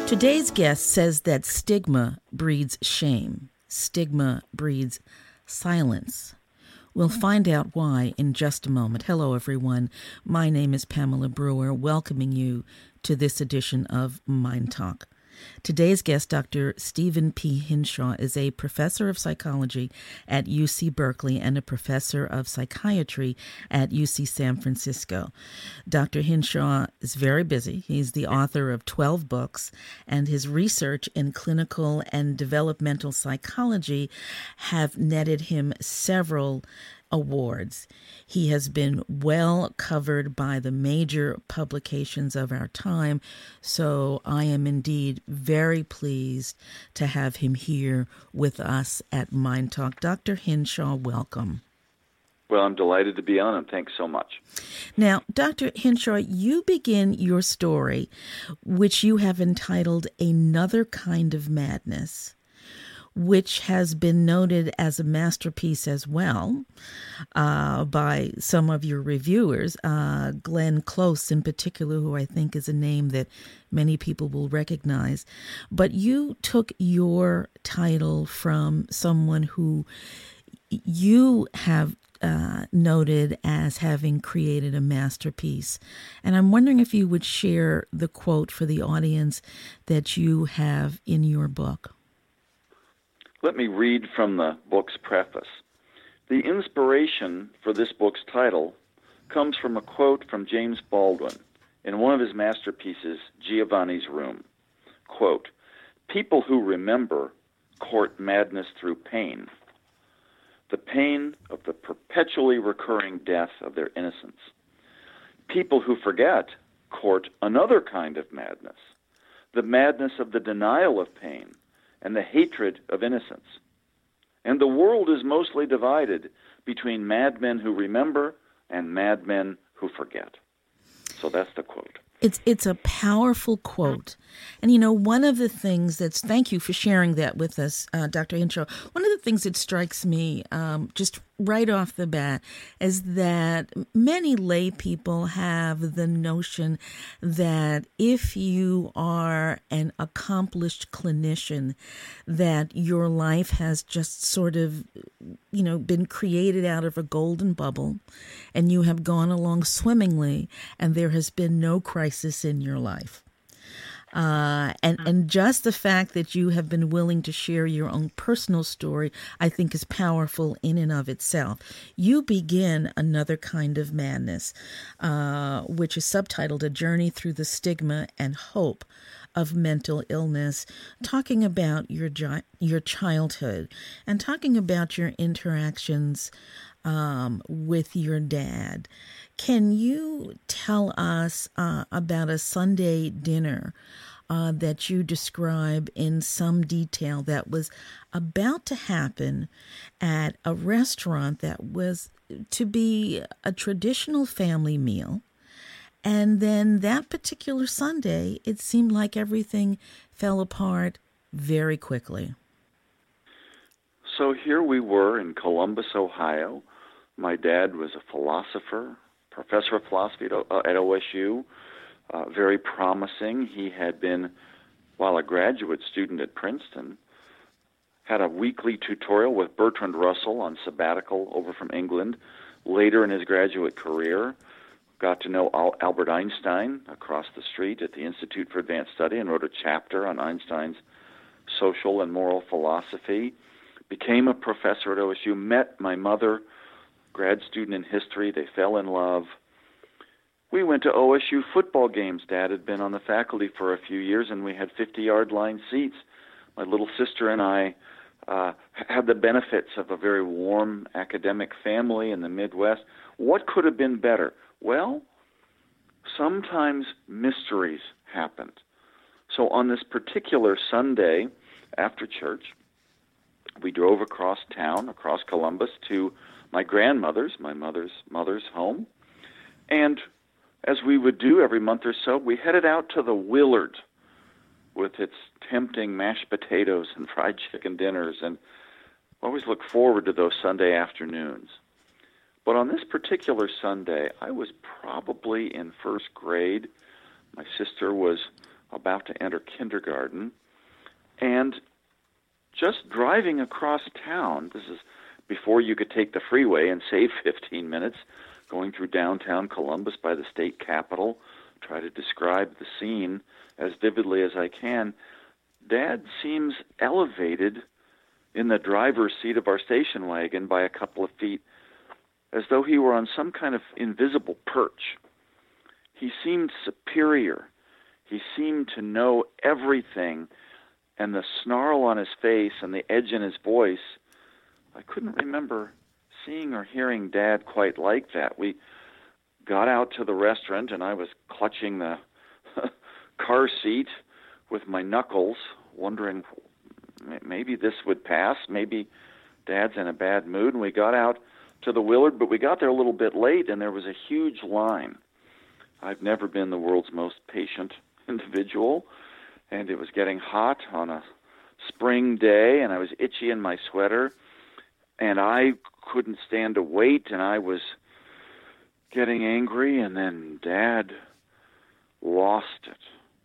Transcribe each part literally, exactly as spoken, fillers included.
Today's guest says that stigma breeds shame. Stigma breeds silence. We'll find out why in just a moment. Hello, everyone. My name is Pamela Brewer, welcoming you to this edition of Mind Talk. Today's guest, Doctor Stephen P. Hinshaw, is a professor of psychology at U C Berkeley and a professor of psychiatry at U C San Francisco. Doctor Hinshaw is very busy. He's the author of twelve books, and his research in clinical and developmental psychology have netted him several awards. He has been well covered by the major publications of our time, so I am indeed very pleased to have him here with us at Mind Talk. Doctor Hinshaw, welcome. Well, I'm delighted to be on, and thanks so much. Now, Doctor Hinshaw, you begin your story, which you have entitled Another Kind of Madness, which has been noted as a masterpiece as well uh, by some of your reviewers, uh, Glenn Close in particular, who I think is a name that many people will recognize. But you took your title from someone who you have uh, noted as having created a masterpiece. And I'm wondering if you would share the quote for the audience that you have in your book. Let me read from the book's preface. The inspiration for this book's title comes from a quote from James Baldwin in one of his masterpieces, Giovanni's Room. Quote, "People who remember court madness through pain, the pain of the perpetually recurring death of their innocence. People who forget court another kind of madness, the madness of the denial of pain and the hatred of innocence. And the world is mostly divided between madmen who remember and madmen who forget." So that's the quote. It's it's a powerful quote. And, you know, one of the things that's, thank you for sharing that with us, uh, Doctor Hinshaw. One of the things that strikes me um, just right off the bat is that many lay people have the notion that if you are an accomplished clinician, that your life has just sort of, you know, been created out of a golden bubble and you have gone along swimmingly and there has been no crisis in your life. Uh, and, and just the fact that you have been willing to share your own personal story, I think is powerful in and of itself. You begin Another Kind of Madness, uh, which is subtitled A Journey Through the Stigma and Hope of Mental Illness, talking about your gi- your childhood and talking about your interactions um, with your dad. Can you tell us uh, about a Sunday dinner uh, that you describe in some detail that was about to happen at a restaurant that was to be a traditional family meal? And then that particular Sunday, it seemed like everything fell apart very quickly. So here we were in Columbus, Ohio. My dad was a philosopher, professor of philosophy at, uh, at O S U, uh, very promising. He had been, while a graduate student at Princeton, had a weekly tutorial with Bertrand Russell on sabbatical over from England. Later in his graduate career, got to know Al- Albert Einstein across the street at the Institute for Advanced Study and wrote a chapter on Einstein's social and moral philosophy. Became a professor at O S U, met my mother, grad student in history. They fell in love. We went to O S U football games. Dad had been on the faculty for a few years, and we had fifty-yard line seats. My little sister and I uh, had the benefits of a very warm academic family in the Midwest. What could have been better? Well, sometimes mysteries happened. So on this particular Sunday after church, we drove across town, across Columbus, to my grandmother's, my mother's mother's home. And as we would do every month or so, we headed out to the Willard with its tempting mashed potatoes and fried chicken dinners, and always look forward to those Sunday afternoons. But on this particular Sunday, I was probably in first grade. My sister was about to enter kindergarten, and just driving across town, this is before you could take the freeway and save fifteen minutes, going through downtown Columbus by the state capitol, try to describe the scene as vividly as I can. Dad seems elevated in the driver's seat of our station wagon by a couple of feet, as though he were on some kind of invisible perch. He seemed superior. He seemed to know everything, and the snarl on his face and the edge in his voice, I couldn't remember seeing or hearing Dad quite like that. We got out to the restaurant, and I was clutching the car seat with my knuckles, wondering maybe this would pass. Maybe Dad's in a bad mood. And we got out to the Willard, but we got there a little bit late, and there was a huge line. I've never been the world's most patient individual, and it was getting hot on a spring day, and I was itchy in my sweater, and I couldn't stand to wait, and I was getting angry, and then Dad lost it.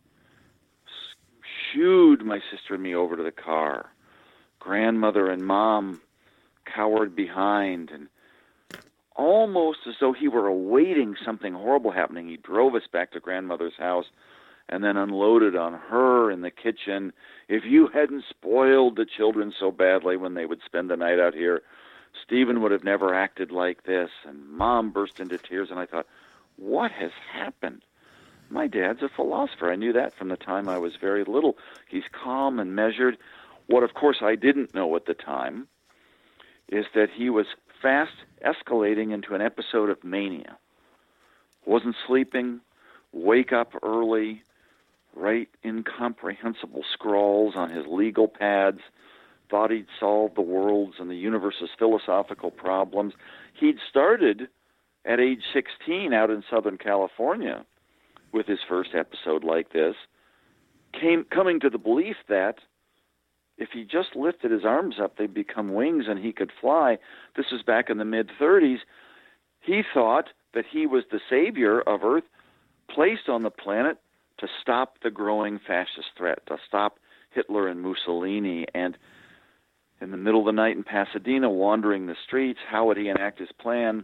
Shooed my sister and me over to the car. Grandmother and Mom cowered behind, and almost as though he were awaiting something horrible happening, he drove us back to Grandmother's house and then unloaded on her in the kitchen. If you hadn't spoiled the children so badly when they would spend the night out here, Stephen would have never acted like this. And Mom burst into tears, and I thought, what has happened? My dad's a philosopher. I knew that from the time I was very little. He's calm and measured. What, of course, I didn't know at the time is that he was fast escalating into an episode of mania. Wasn't sleeping, wake up early, write incomprehensible scrawls on his legal pads, thought he'd solved the world's and the universe's philosophical problems. He'd started at age sixteen out in Southern California with his first episode like this, came coming to the belief that if he just lifted his arms up, they'd become wings and he could fly. This was back in the mid-thirties. He thought that he was the savior of Earth, placed on the planet to stop the growing fascist threat, to stop Hitler and Mussolini. And in the middle of the night in Pasadena, wandering the streets, how would he enact his plan?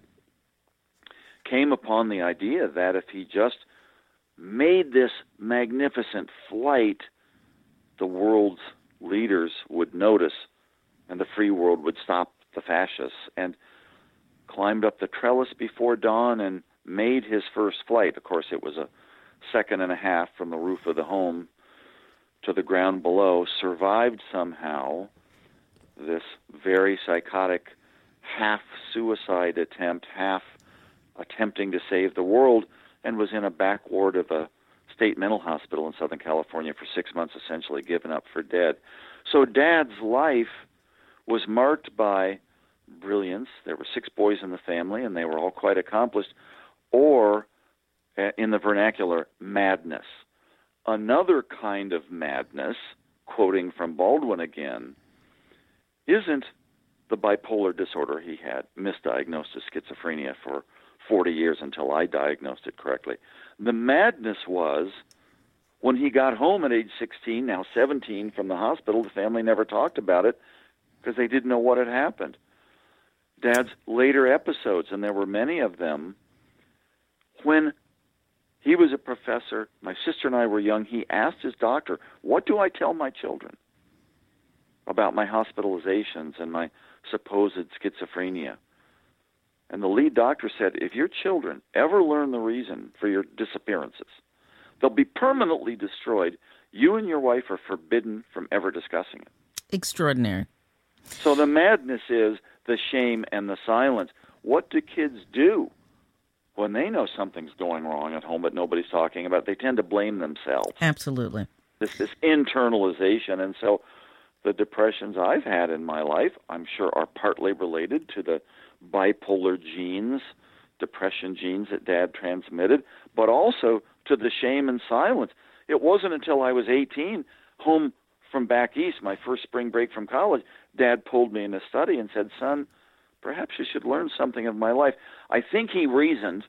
Came upon the idea that if he just made this magnificent flight, the world's leaders would notice and the free world would stop the fascists, and climbed up the trellis before dawn and made his first flight. Of course, it was a second and a half from the roof of the home to the ground below, survived somehow this very psychotic half-suicide attempt, half attempting to save the world, and was in a back ward of a state mental hospital in Southern California for six months, essentially given up for dead. So Dad's life was marked by brilliance. There were six boys in the family, and they were all quite accomplished, or, in the vernacular, madness. Another kind of madness, quoting from Baldwin again, isn't the bipolar disorder he had, misdiagnosed as schizophrenia for forty years until I diagnosed it correctly. The madness was when he got home at age sixteen, now seventeen, from the hospital, the family never talked about it because they didn't know what had happened. Dad's later episodes, and there were many of them, when he was a professor, my sister and I were young, he asked his doctor, what do I tell my children about my hospitalizations and my supposed schizophrenia? And the lead doctor said, if your children ever learn the reason for your disappearances, they'll be permanently destroyed. You and your wife are forbidden from ever discussing it. Extraordinary. So the madness is the shame and the silence. What do kids do when they know something's going wrong at home but nobody's talking about it? They tend to blame themselves. Absolutely. This, this internalization. And so the depressions I've had in my life, I'm sure, are partly related to the bipolar genes, depression genes that Dad transmitted, but also to the shame and silence. It wasn't until I was eighteen, home from back east, my first spring break from college, Dad pulled me in a study and said, son, perhaps you should learn something of my life. I think he reasoned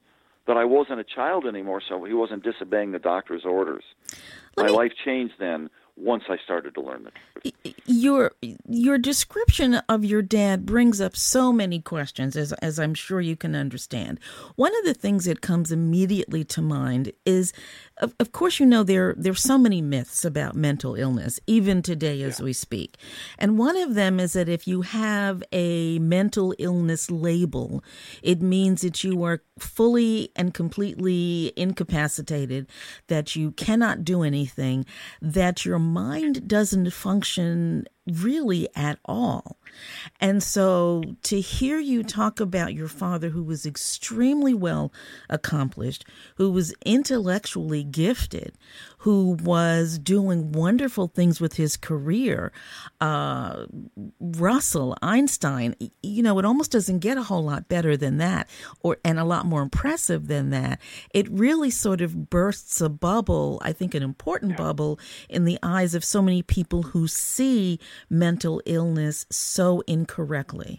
that I wasn't a child anymore, so he wasn't disobeying the doctor's orders. Let My me- life changed then once I started to learn the truth. Your your description of your dad brings up so many questions, as as I'm sure you can understand. One of the things that comes immediately to mind is, of, of course, you know there there's so many myths about mental illness, even today as Yeah. we speak. And one of them is that if you have a mental illness label, it means that you are fully and completely incapacitated, that you cannot do anything, that your mind doesn't function really at all. And so to hear you talk about your father, who was extremely well accomplished, who was intellectually gifted, who was doing wonderful things with his career, uh, Russell, Einstein, you know, it almost doesn't get a whole lot better than that, or and a lot more impressive than that. It really sort of bursts a bubble, I think an important bubble, in the eyes of so many people who see mental illness so incorrectly.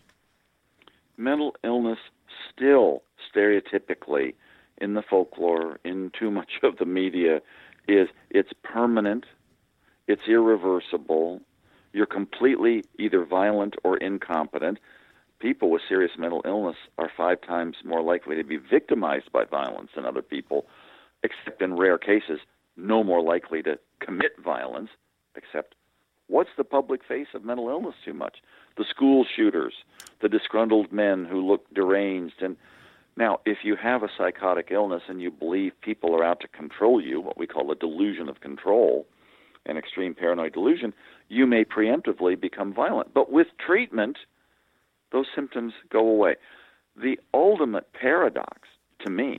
Mental illness still stereotypically in the folklore, in too much of the media, is it's permanent, it's irreversible, you're completely either violent or incompetent. People with serious mental illness are five times more likely to be victimized by violence than other people, except in rare cases, no more likely to commit violence, except what's the public face of mental illness too much? The school shooters, the disgruntled men who look deranged. And now, if you have a psychotic illness and you believe people are out to control you, what we call a delusion of control, an extreme paranoid delusion, you may preemptively become violent. But with treatment, those symptoms go away. The ultimate paradox, to me,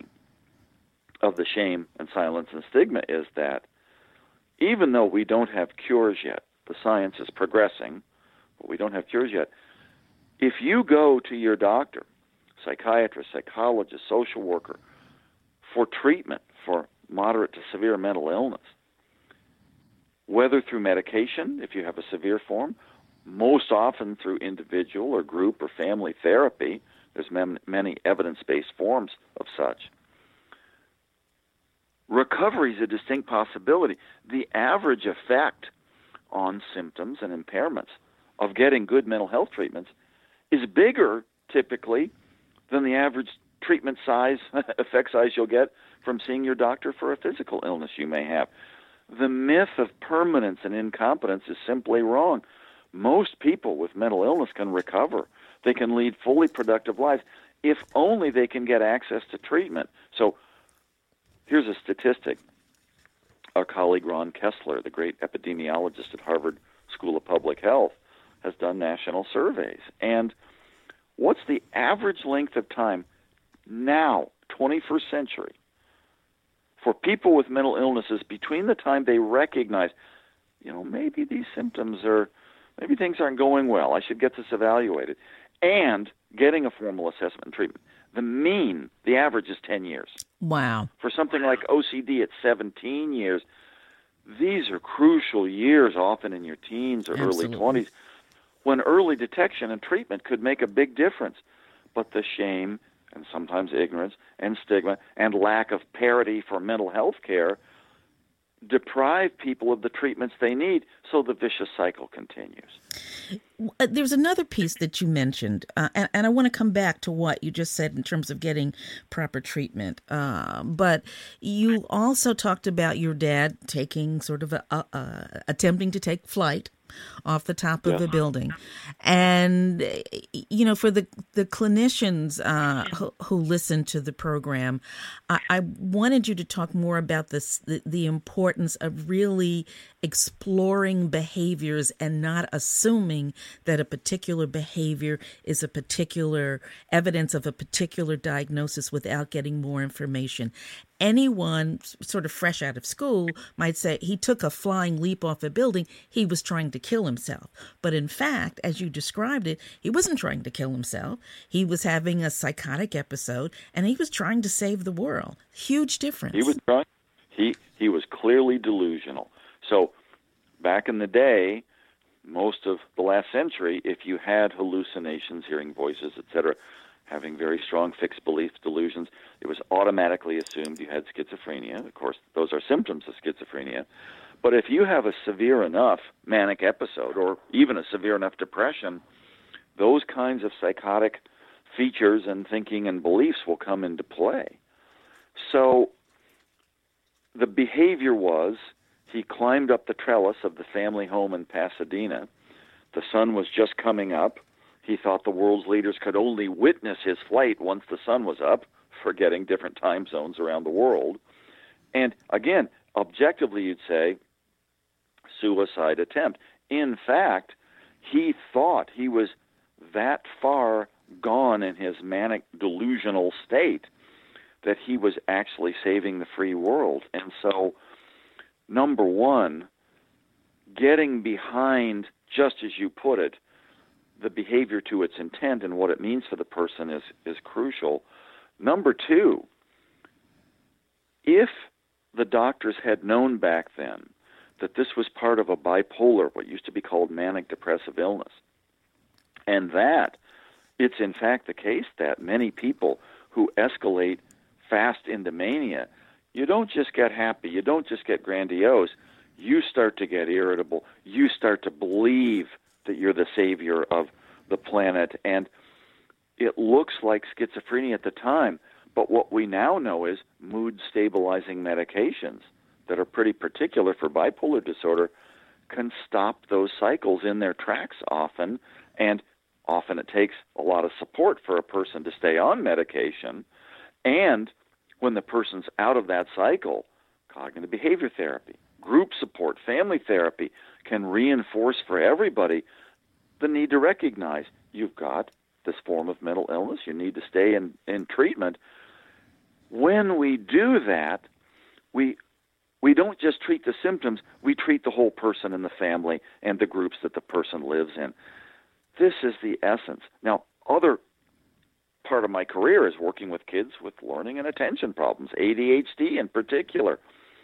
of the shame and silence and stigma is that even though we don't have cures yet, the science is progressing, but we don't have cures yet. If you go to your doctor, psychiatrist, psychologist, social worker, for treatment for moderate to severe mental illness, whether through medication, if you have a severe form, most often through individual or group or family therapy, there's many evidence-based forms of such, recovery is a distinct possibility. The average effect on symptoms and impairments of getting good mental health treatments is bigger, typically, than the average treatment size, effect size you'll get from seeing your doctor for a physical illness you may have. The myth of permanence and incompetence is simply wrong. Most people with mental illness can recover. They can lead fully productive lives if only they can get access to treatment. So here's a statistic. Our colleague Ron Kessler, the great epidemiologist at Harvard School of Public Health, has done national surveys. And what's the average length of time now, twenty-first century, for people with mental illnesses between the time they recognize, you know, maybe these symptoms are, maybe things aren't going well, I should get this evaluated, and getting a formal assessment and treatment? The mean, the average is ten years. Wow. For something like O C D, it's seventeen years. These are crucial years, often in your teens or Absolutely. early twenties, when early detection and treatment could make a big difference. But the shame and sometimes ignorance and stigma and lack of parity for mental health care deprive people of the treatments they need, so the vicious cycle continues. Uh, There's another piece that you mentioned, uh, and, and I want to come back to what you just said in terms of getting proper treatment. Uh, but you also talked about your dad taking sort of a, a, a attempting to take flight off the top of Yeah. a building. And, you know, for the, the clinicians uh, who, who listen to the program, I, I wanted you to talk more about this, the, the importance of really exploring behaviors and not assuming that a particular behavior is a particular evidence of a particular diagnosis without getting more information. Anyone sort of fresh out of school might say he took a flying leap off a building. He was trying to kill himself. But in fact, as you described it, he wasn't trying to kill himself. He was having a psychotic episode, and he was trying to save the world. Huge difference. He was trying. He he was clearly delusional. So back in the day, most of the last century, if you had hallucinations, hearing voices, et cetera, having very strong fixed belief delusions. It was automatically assumed you had schizophrenia. Of course, those are symptoms of schizophrenia. But if you have a severe enough manic episode or even a severe enough depression, those kinds of psychotic features and thinking and beliefs will come into play. So the behavior was he climbed up the trellis of the family home in Pasadena. The sun was just coming up. He thought the world's leaders could only witness his flight once the sun was up, forgetting different time zones around the world. And again, objectively, you'd say, suicide attempt. In fact, he thought he was that far gone in his manic delusional state that he was actually saving the free world. And so, number one, getting behind, just as you put it, the behavior to its intent and what it means for the person is, is crucial. Number two, if the doctors had known back then that this was part of a bipolar, what used to be called manic depressive illness, and that it's in fact the case that many people who escalate fast into mania, you don't just get happy, you don't just get grandiose, you start to get irritable, you start to believe that you're the savior of the planet, and it looks like schizophrenia at the time, but what we now know is mood-stabilizing medications that are pretty particular for bipolar disorder can stop those cycles in their tracks often, and often it takes a lot of support for a person to stay on medication, and when the person's out of that cycle, cognitive behavior therapy, group support, family therapy can reinforce for everybody the need to recognize you've got this form of mental illness, you need to stay in, in treatment. When we do that, we we don't just treat the symptoms, we treat the whole person and the family and the groups that the person lives in. This is the essence. Now, other part of my career is working with kids with learning and attention problems, A D H D in particular.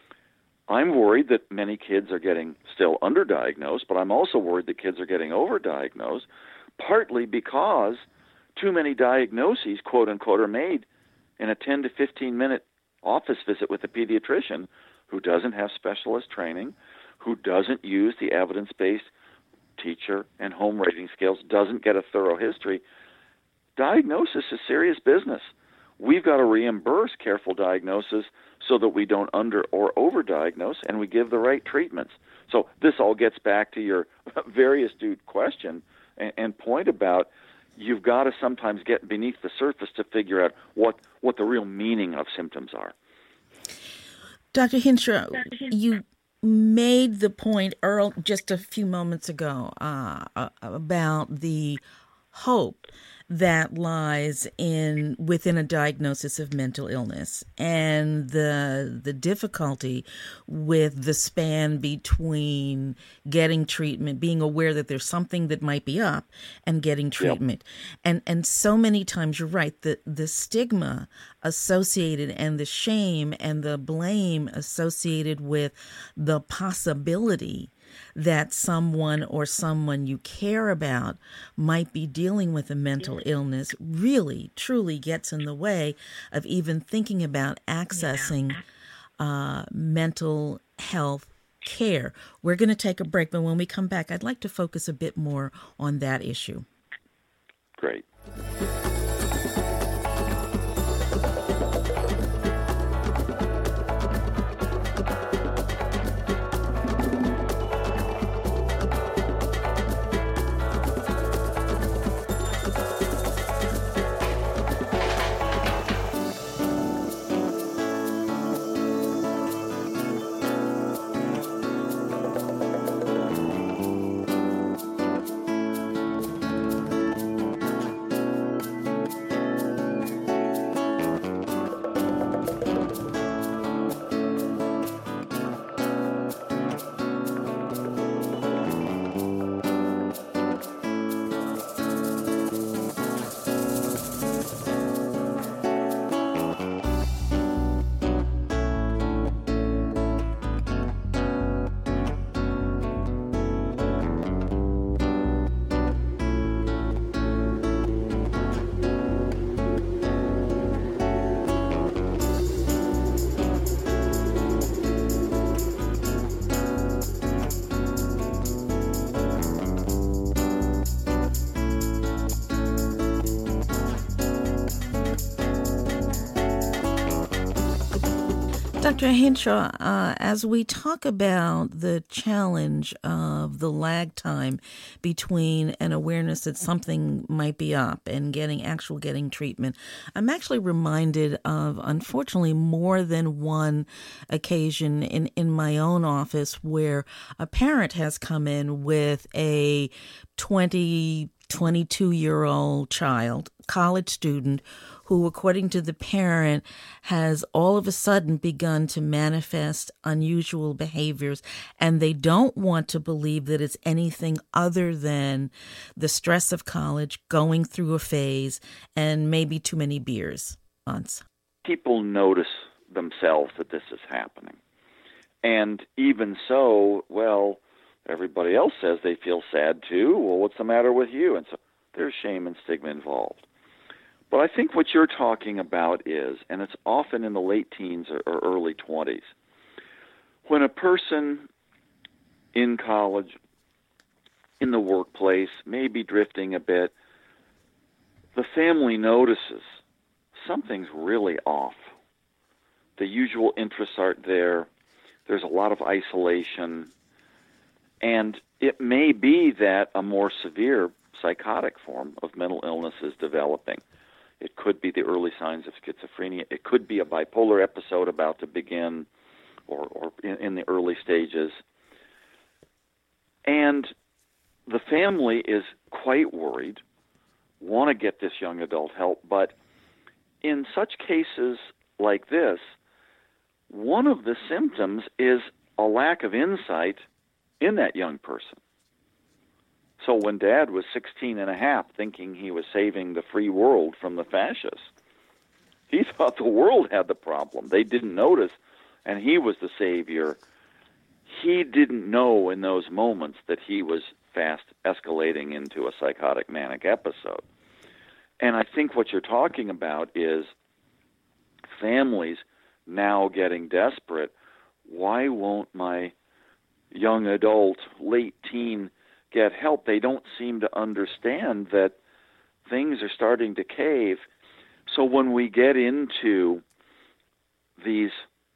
I'm worried that many kids are getting still underdiagnosed, but I'm also worried that kids are getting overdiagnosed, partly because too many diagnoses, quote unquote, are made in a ten to fifteen minute office visit with a pediatrician who doesn't have specialist training, who doesn't use the evidence-based teacher and home rating scales, doesn't get a thorough history. Diagnosis is serious business. We've got to reimburse careful diagnosis so that we don't under or overdiagnose and we give the right treatments. So this all gets back to your very astute question and, and point about you've got to sometimes get beneath the surface to figure out what, what the real meaning of symptoms are. Doctor Hinshaw, you made the point Earl just a few moments ago uh, about the hope that lies in within a diagnosis of mental illness and the the difficulty with the span between getting treatment, being aware that there's something that might be up, and getting treatment. Yep. And and so many times you're right, the the stigma associated and the shame and the blame associated with the possibility that someone or someone you care about might be dealing with a mental illness really, truly gets in the way of even thinking about accessing uh, mental health care. We're going to take a break, but when we come back, I'd like to focus a bit more on that issue. Great. Doctor Hinshaw, uh, as we talk about the challenge of the lag time between an awareness that something might be up and getting actual getting treatment, I'm actually reminded of, unfortunately, more than one occasion in, in my own office where a parent has come in with a twenty, twenty-two-year-old child, college student, who, according to the parent, has all of a sudden begun to manifest unusual behaviors, and they don't want to believe that it's anything other than the stress of college, going through a phase, and maybe too many beers. Once. People notice themselves that this is happening. And even so, well, everybody else says they feel sad too. Well, what's the matter with you? And so there's shame and stigma involved. But I think what you're talking about is, and it's often in the late teens or, or early twenties, when a person in college, in the workplace, maybe drifting a bit, the family notices something's really off. The usual interests aren't there. There's a lot of isolation. And it may be that a more severe psychotic form of mental illness is developing. It could be the early signs of schizophrenia. It could be a bipolar episode about to begin or, or in, in the early stages. And the family is quite worried, want to get this young adult help, but in such cases like this, one of the symptoms is a lack of insight in that young person. So when Dad was sixteen and a half, thinking he was saving the free world from the fascists, he thought the world had the problem. They didn't notice, and he was the savior. He didn't know in those moments that he was fast escalating into a psychotic manic episode. And I think what you're talking about is families now getting desperate. Why won't my young adult, late teen, get help? They don't seem to understand that things are starting to cave. So when we get into these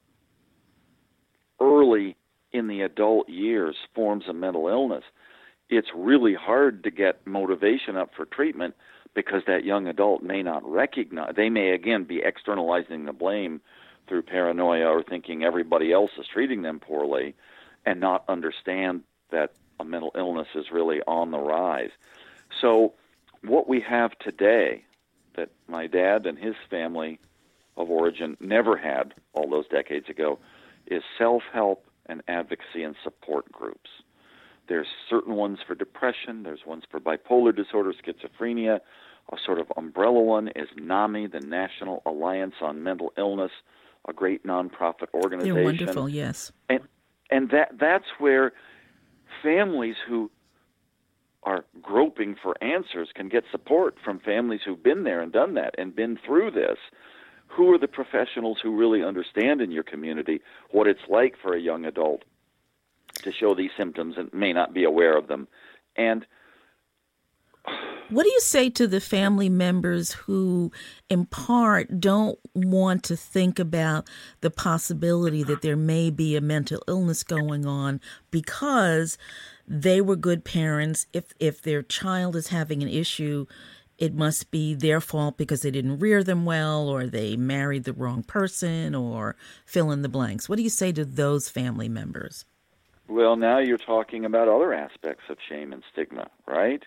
early in the adult years forms of mental illness, it's really hard to get motivation up for treatment because that young adult may not recognize. They may, again, be externalizing the blame through paranoia or thinking everybody else is treating them poorly and not understand that a mental illness is really on the rise. So what we have today that my dad and his family of origin never had all those decades ago is self-help and advocacy and support groups. There's certain ones for depression. There's ones for bipolar disorder, schizophrenia. A sort of umbrella one is NAMI, the National Alliance on Mental Illness, a great nonprofit organization. They're wonderful, yes. And and that that's where families who are groping for answers can get support from families who've been there and done that and been through this. Who are the professionals who really understand in your community what it's like for a young adult to show these symptoms and may not be aware of them? And what do you say to the family members who, in part, don't want to think about the possibility that there may be a mental illness going on because they were good parents? If if their child is having an issue, it must be their fault because they didn't rear them well, or they married the wrong person, or fill in the blanks. What do you say to those family members? Well, now you're talking about other aspects of shame and stigma, right?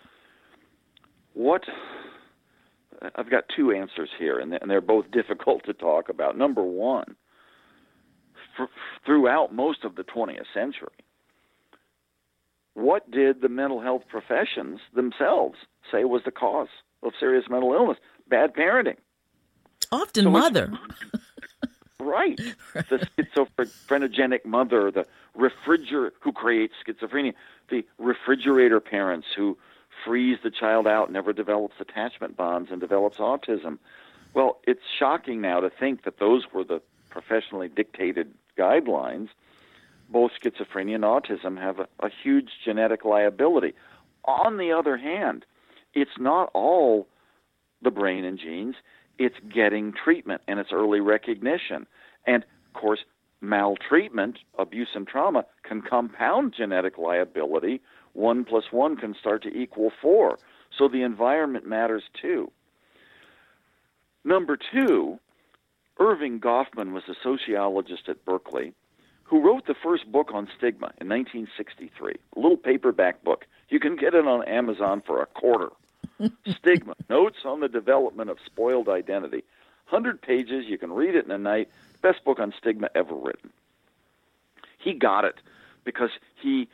What I've got two answers here, and they're both difficult to talk about. Number one, for, throughout most of the twentieth century, what did the mental health professions themselves say was the cause of serious mental illness? Bad parenting. Often so mother. Right. The schizophrenic mother, the refrigerator who creates schizophrenia, the refrigerator parents who freeze the child out, never develops attachment bonds, and develops autism. Well, it's shocking now to think that those were the professionally dictated guidelines. Both schizophrenia and autism have a, a huge genetic liability. On the other hand, it's not all the brain and genes. It's getting treatment and it's early recognition. And course, maltreatment, abuse, and trauma can compound genetic liability. One plus one can start to equal four. So the environment matters too. Number two, Irving Goffman was a sociologist at Berkeley who wrote the first book on stigma in nineteen sixty-three, a little paperback book. You can get it on Amazon for a quarter. Stigma, Notes on the Development of Spoiled Identity. one hundred pages, you can read it in a night. Best book on stigma ever written. He got it because he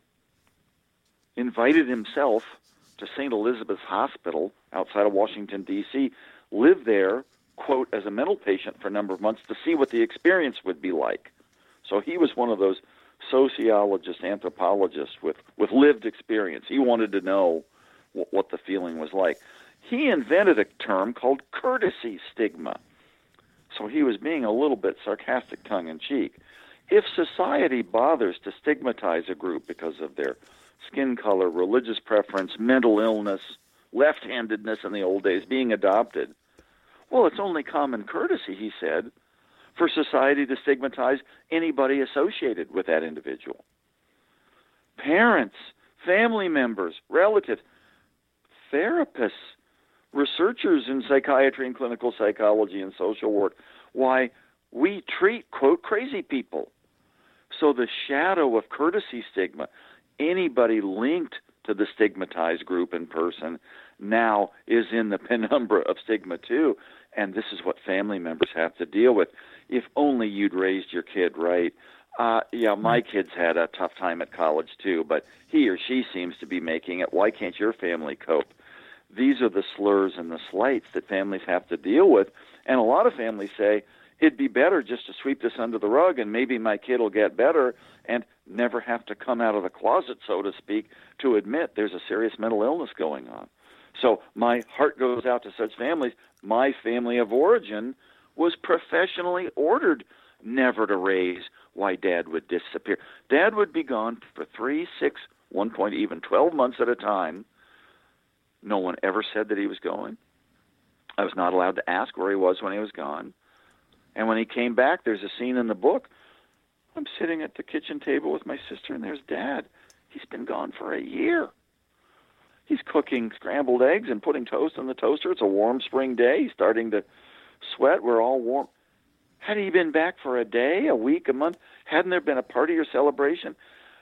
invited himself to Saint Elizabeth's Hospital outside of Washington, D C, lived there, quote, as a mental patient for a number of months to see what the experience would be like. So he was one of those sociologists, anthropologists with, with lived experience. He wanted to know w- what the feeling was like. He invented a term called courtesy stigma. So he was being a little bit sarcastic, tongue-in-cheek. If society bothers to stigmatize a group because of their skin color, religious preference, mental illness, left-handedness in the old days, being adopted, well, it's only common courtesy, he said, for society to stigmatize anybody associated with that individual. Parents, family members, relatives, therapists, researchers in psychiatry and clinical psychology and social work, why we treat, quote, crazy people. So the shadow of courtesy stigma, anybody linked to the stigmatized group in person now is in the penumbra of stigma too, and this is what family members have to deal with. If only you'd raised your kid right. Uh, yeah, my kid's had a tough time at college too, but he or she seems to be making it. Why can't your family cope? These are the slurs and the slights that families have to deal with, and a lot of families say, it'd be better just to sweep this under the rug and maybe my kid will get better and never have to come out of the closet, so to speak, to admit there's a serious mental illness going on. So my heart goes out to such families. My family of origin was professionally ordered never to raise why Dad would disappear. Dad would be gone for three, six, one point even twelve months at a time. No one ever said that he was going. I was not allowed to ask where he was when he was gone. And when he came back, there's a scene in the book. I'm sitting at the kitchen table with my sister, and there's Dad. He's been gone for a year. He's cooking scrambled eggs and putting toast in the toaster. It's a warm spring day. He's starting to sweat. We're all warm. Had he been back for a day, a week, a month? Hadn't there been a party or celebration?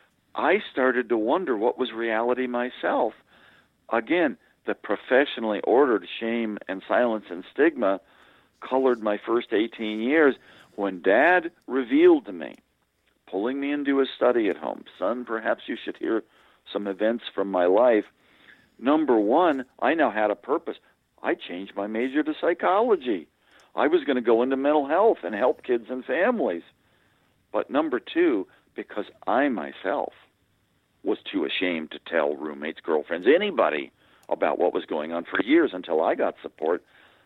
I started to wonder what was reality myself. Again, the professionally ordered shame and silence and stigma colored my first eighteen years when Dad revealed to me, pulling me into his study at home, son, perhaps you should hear some events from my life. Number one, I now had a purpose. I changed my major to psychology. I was going to go into mental health and help kids and families. But number two, because I myself was too ashamed to tell roommates, girlfriends, anybody about what was going on for years until I got support,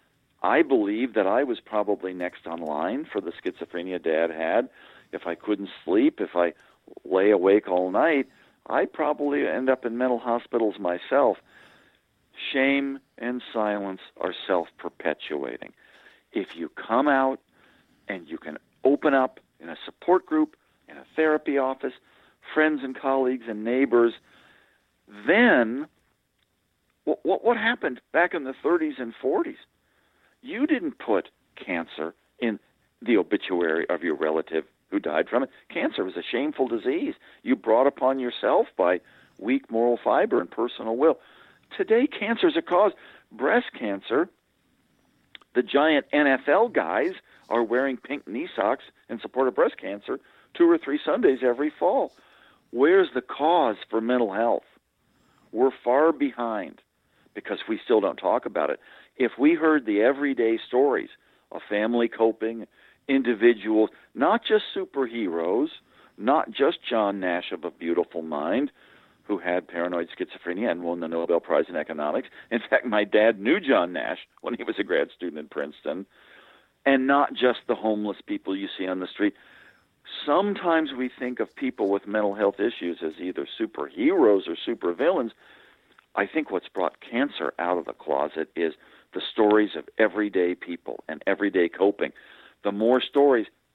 I believed that I was probably next on line for the schizophrenia Dad had. If I couldn't sleep, if I lay awake all night, I'd probably end up in mental hospitals myself. Shame and silence are self-perpetuating. If you come out and you can open up in a support group, in a therapy office, friends and colleagues and neighbors, then what, what, what happened back in the thirties and forties? You didn't put cancer in the obituary of your relative who died from it. Cancer was a shameful disease you brought upon yourself by weak moral fiber and personal will. Today, cancer is a cause. Breast cancer, the giant N F L guys are wearing pink knee socks in support of breast cancer two or three Sundays every fall. Where's the cause for mental health? We're far behind because we still don't talk about it. If we heard the everyday stories of family coping, individuals, not just superheroes, not just John Nash of A Beautiful Mind, who had paranoid schizophrenia and won the Nobel Prize in Economics. In fact, my dad knew John Nash when he was a grad student in Princeton, and not just the homeless people you see on the street. Sometimes we think of people with mental health issues as either superheroes or supervillains. I think what's brought cancer out of the closet is the stories of everyday people and everyday coping. The more stories,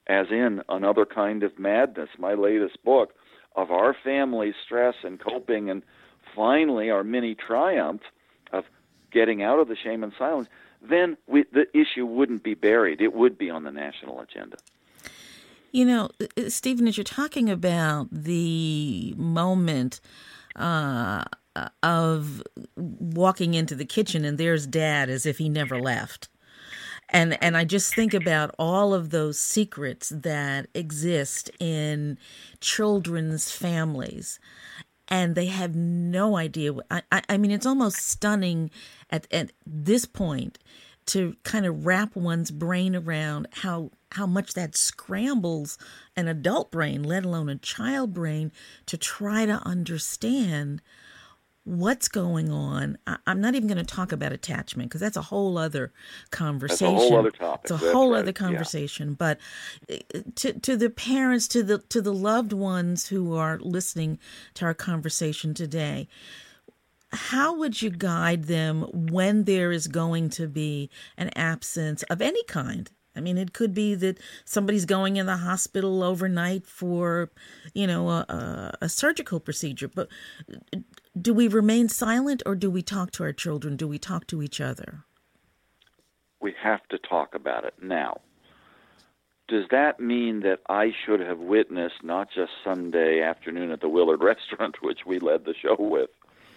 as in Another Kind of Madness, my latest book, of our family's stress and coping, and finally our mini triumph of getting out of the shame and silence, then we, the issue wouldn't be buried. It would be on the national agenda. You know, Stephen, as you're talking about the moment uh, of walking into the kitchen and there's Dad as if he never left. And and I just think about all of those secrets that exist in children's families, and they have no idea. I, I, I mean, it's almost stunning at, at this point to kind of wrap one's brain around how how much that scrambles an adult brain, let alone a child brain, to try to understand what's going on. I, I'm not even going to talk about attachment because that's a whole other conversation. That's a whole other topic. It's a That's whole right. other conversation. Yeah. But to to the parents, to the to the loved ones who are listening to our conversation today, how would you guide them when there is going to be an absence of any kind? I mean, it could be that somebody's going in the hospital overnight for, you know, a, a, a surgical procedure. But do we remain silent, or do we talk to our children? Do we talk to each other? We have to talk about it now. Does that mean that I should have witnessed not just Sunday afternoon at the Willard restaurant, which we led the show with?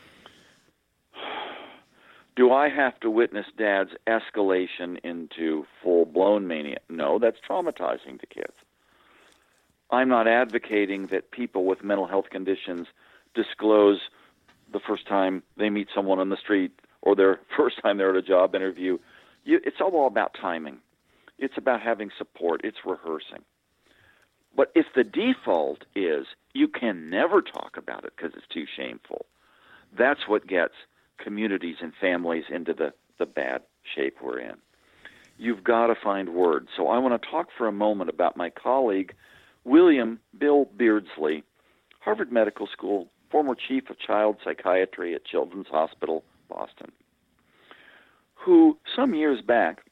Do I have to witness Dad's escalation into full-blown mania? No, that's traumatizing to kids. I'm not advocating that people with mental health conditions disclose the first time they meet someone on the street or their first time they're at a job interview. You, it's all about timing. It's about having support. It's rehearsing. But if the default is you can never talk about it because it's too shameful, that's what gets communities and families into the, the bad shape we're in. You've got to find words. So I want to talk for a moment about my colleague, William Bill Beardsley, Harvard Medical School, former chief of child psychiatry at Children's Hospital, Boston, who some years back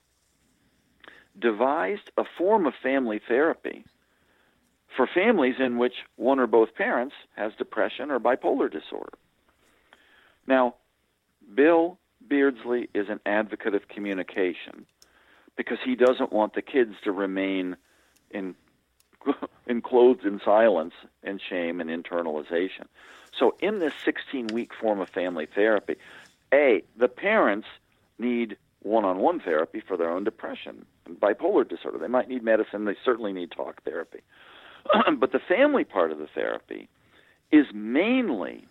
devised a form of family therapy for families in which one or both parents has depression or bipolar disorder. Now, Bill Beardsley is an advocate of communication because he doesn't want the kids to remain in, enclosed in silence and shame and internalization. So in this sixteen-week form of family therapy, A, the parents need one-on-one therapy for their own depression and bipolar disorder. They might need medicine. They certainly need talk therapy. But the family part of the therapy is mainly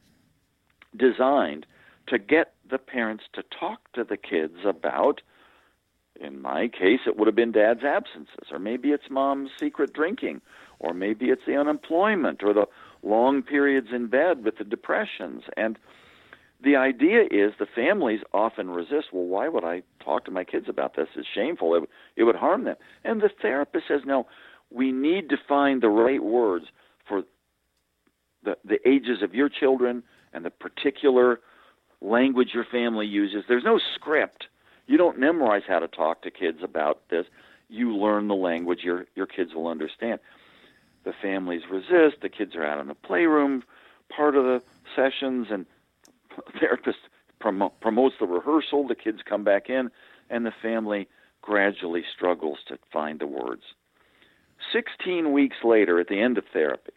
designed to get the parents to talk to the kids about, in my case, it would have been Dad's absences, or maybe it's Mom's secret drinking, or maybe it's the unemployment, or the long periods in bed with the depressions. And the idea is the families often resist, well, why would I talk to my kids about this? It's shameful. It, it would harm them. And the therapist says, no, we need to find the right words for the, the ages of your children and the particular language your family uses. There's no script. You don't memorize how to talk to kids about this. You learn the language your, your kids will understand. The families resist. The kids are out in the playroom part of the sessions, and the therapist promo- promotes the rehearsal. The kids come back in, and the family gradually struggles to find the words. Sixteen weeks later, at the end of therapy,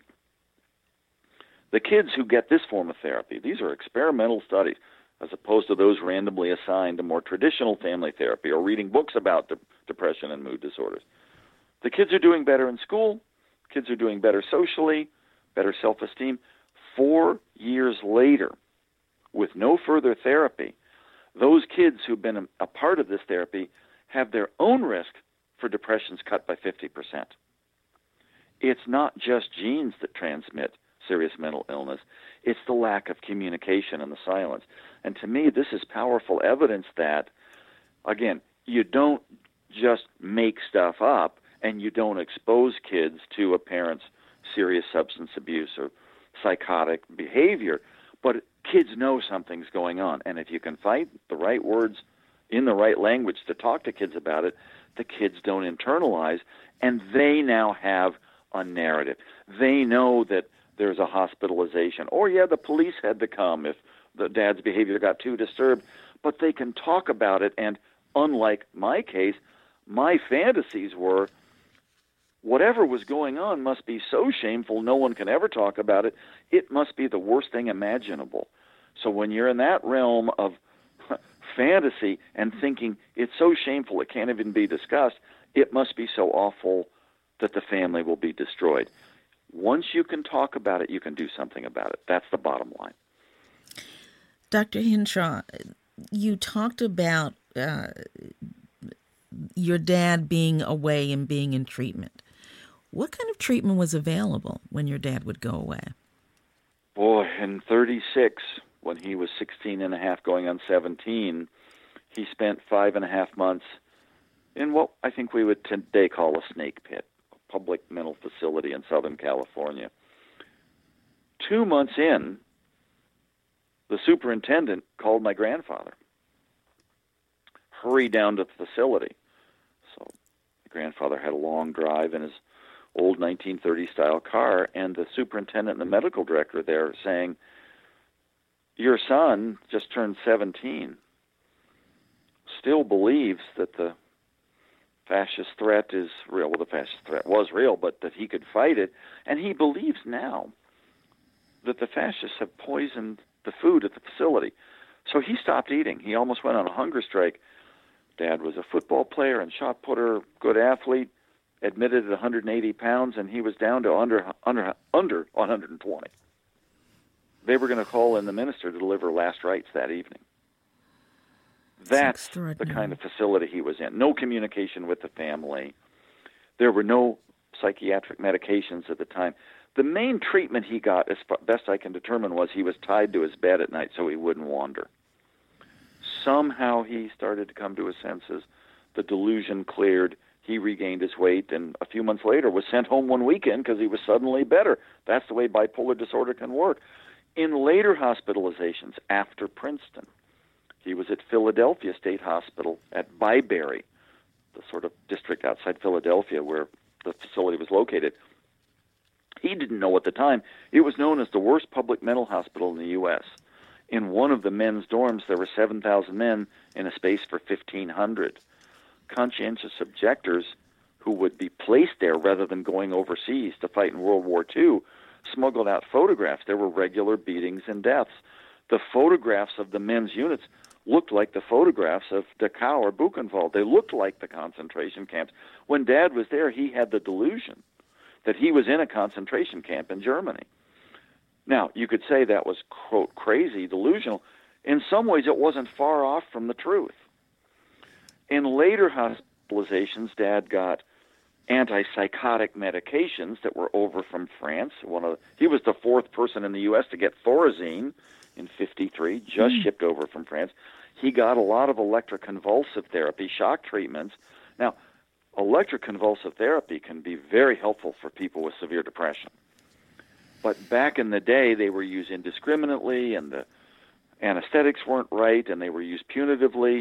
the kids who get this form of therapy, these are experimental studies, as opposed to those randomly assigned to more traditional family therapy or reading books about de- depression and mood disorders. The kids are doing better in school. Kids are doing better socially, better self-esteem. Four years later, with no further therapy, those kids who've been a, a part of this therapy have their own risk for depressions cut by fifty percent. It's not just genes that transmit serious mental illness. It's the lack of communication and the silence. And to me, this is powerful evidence that, again, you don't just make stuff up and you don't expose kids to a parent's serious substance abuse or psychotic behavior, but kids know something's going on. And if you can find the right words in the right language to talk to kids about it, the kids don't internalize, and they now have a narrative. They know that there's a hospitalization, or yeah, the police had to come if the dad's behavior got too disturbed, but they can talk about it. And unlike my case, my fantasies were whatever was going on must be so shameful no one can ever talk about it. It must be the worst thing imaginable. So when you're in that realm of fantasy and thinking it's so shameful it can't even be discussed, it must be so awful that the family will be destroyed. Once you can talk about it, you can do something about it. That's the bottom line. Doctor Hinshaw, you talked about uh, your dad being away and being in treatment. What kind of treatment was available when your dad would go away? Boy, in thirty-six, when he was sixteen and a half going on seventeen, he spent five and a half months in what I think we would today call a snake pit, a public mental facility in Southern California. Two months in, the superintendent called my grandfather. Hurry down to the facility. So my grandfather had a long drive in his old nineteen thirty style car, and the superintendent and the medical director there saying, your son just turned seventeen, still believes that the fascist threat is real. Well, the fascist threat was real, but that he could fight it. And he believes now that the fascists have poisoned the food at the facility. So he stopped eating. He almost went on a hunger strike. Dad was a football player and shot putter, good athlete, admitted at one hundred eighty pounds, and he was down to under under under one hundred twenty. They were going to call in the minister to deliver last rites that evening. That's the kind of facility he was in. No communication with the family. There were no psychiatric medications at the time. The main treatment he got, as best I can determine, was he was tied to his bed at night so he wouldn't wander. Somehow he started to come to his senses. The delusion cleared. He regained his weight, and a few months later was sent home one weekend because he was suddenly better. That's the way bipolar disorder can work. In later hospitalizations after Princeton, he was at Philadelphia State Hospital at Byberry, the sort of district outside Philadelphia where the facility was located. He didn't know at the time. It was known as the worst public mental hospital in the U S In one of the men's dorms, there were seven thousand men in a space for fifteen hundred. Conscientious objectors who would be placed there rather than going overseas to fight in World War Two smuggled out photographs. There were regular beatings and deaths. The photographs of the men's units looked like the photographs of Dachau or Buchenwald. They looked like the concentration camps. When Dad was there, he had the delusion that he was in a concentration camp in Germany. Now, you could say that was, quote, crazy, delusional. In some ways, it wasn't far off from the truth. In later hospitalizations, Dad got antipsychotic medications that were over from France. One of the, he was the fourth person in the U S to get Thorazine in fifty-three, just mm. shipped over from France. He got a lot of electroconvulsive therapy, shock treatments. Now, electroconvulsive therapy can be very helpful for people with severe depression. But back in the day, they were used indiscriminately, and the anesthetics weren't right, and they were used punitively,